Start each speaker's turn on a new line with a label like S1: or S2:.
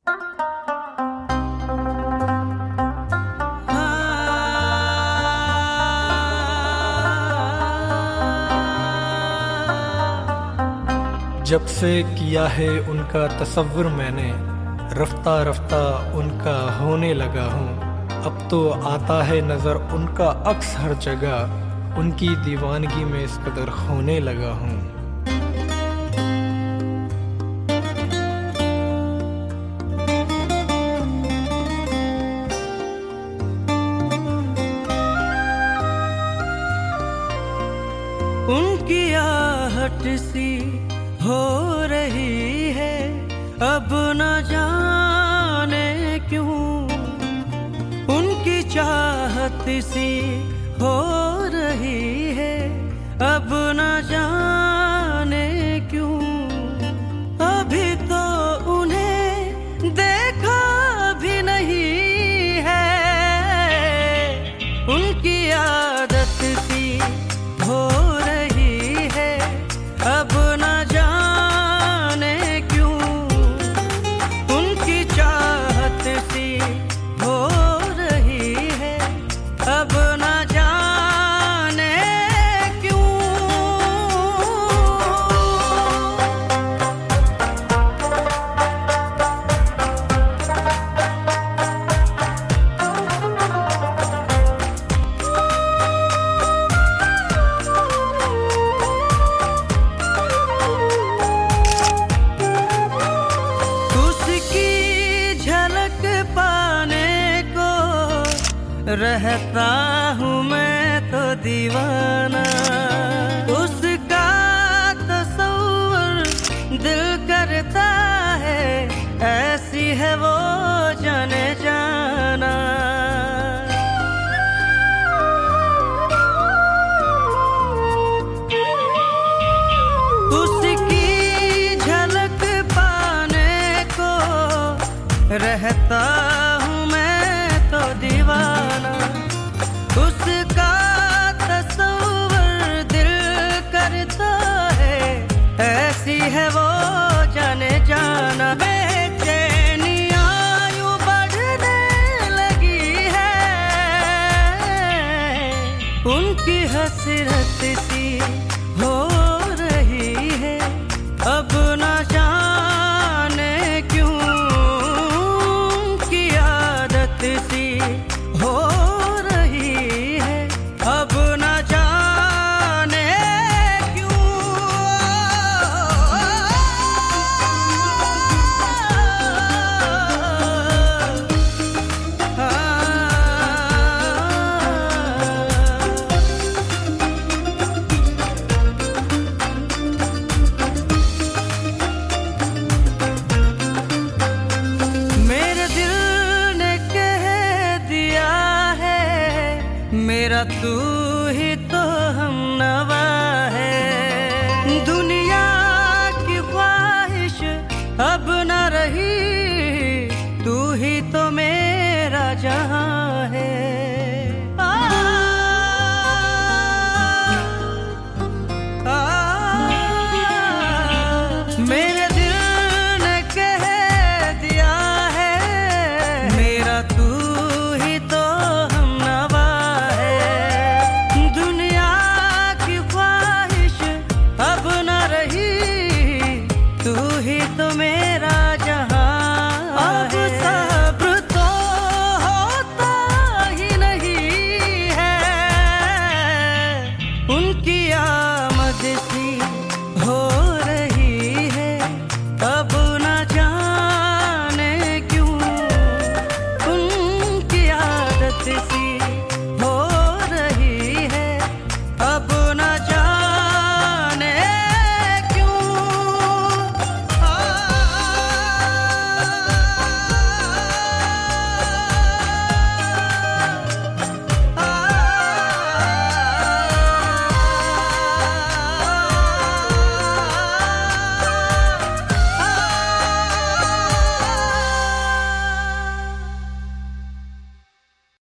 S1: जब से किया है उनका तसव्वुर मैंने, रफ्ता रफ्ता उनका होने लगा हूँ। अब तो आता है नज़र उनका अक्स हर जगह, उनकी दीवानगी में इस कदर खोने लगा हूँ।
S2: उनकी आहट सी हो रही है अब न जाने क्यों, उनकी चाहत सी हो रही है अब न जाने क्यों। अभी तो उन्हें देखा भी नहीं है, उनकी आदत सी हो रही है अब न जाने क्यों, उनकी चाहत सी हो रही है अब न जाने क्यों। रहता हूँ मैं तो दीवाना, उसका तसव्वुर दिल करता है, ऐसी है वो जाने जाना। उसकी झलक पाने को रहता हूँ मैं तो दीवाना, उसका तसव्वुर दिल करता है, ऐसी है वो जाने जाना। बेचैनियां यूं बढ़ने लगी है, उनकी हसरत सी हो रही है अब न जाने क्यों, उनकी आदत सी हो रही है अब न जाने क्यों। मेरे दिल ने कह दिया है, मेरा तू ही तो हमनवा है। दुनिया की ख्वाहिश अब न रही, तू ही तो मेरा जहां है। मेरे दिल ने कह दिया है, मेरा तू ही तो हमनवा है। दुनिया की ख्वाहिश अब न रही, तू ही तो मेरा